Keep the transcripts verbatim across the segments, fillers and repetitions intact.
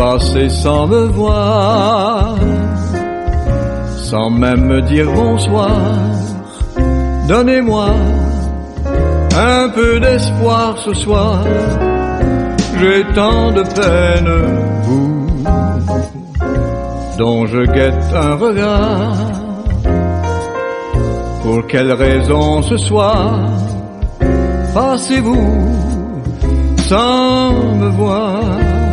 passez sans me voir, sans même me dire bonsoir. Donnez-moi un peu d'espoir ce soir, j'ai tant de peine, vous, dont je guette un regard. Pour quelle raison ce soir passez-vous sans me voir?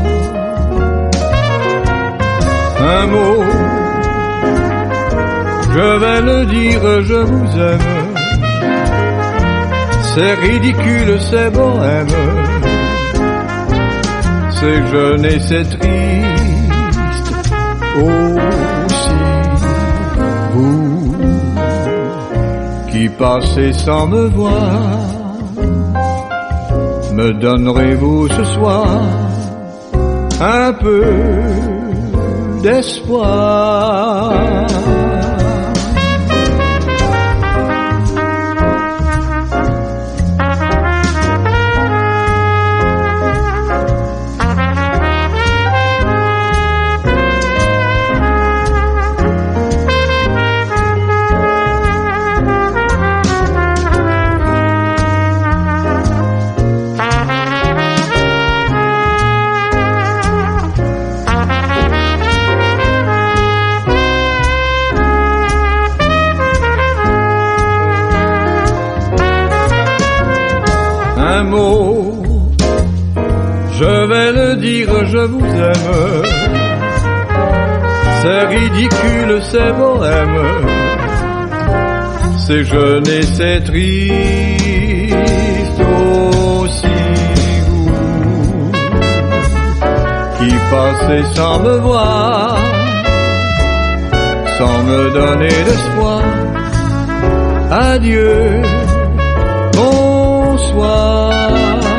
Un mot, je vais le dire, je vous aime. C'est ridicule, c'est bohème, c'est jeune et c'est triste aussi. Vous qui passez sans me voir, me donnerez-vous ce soir un peu d'espoir? Un mot, je vais le dire, je vous aime. C'est ridicule, c'est bohème, c'est jeune et c'est triste aussi. Vous qui passez sans me voir, sans me donner d'espoir. Adieu, bonsoir.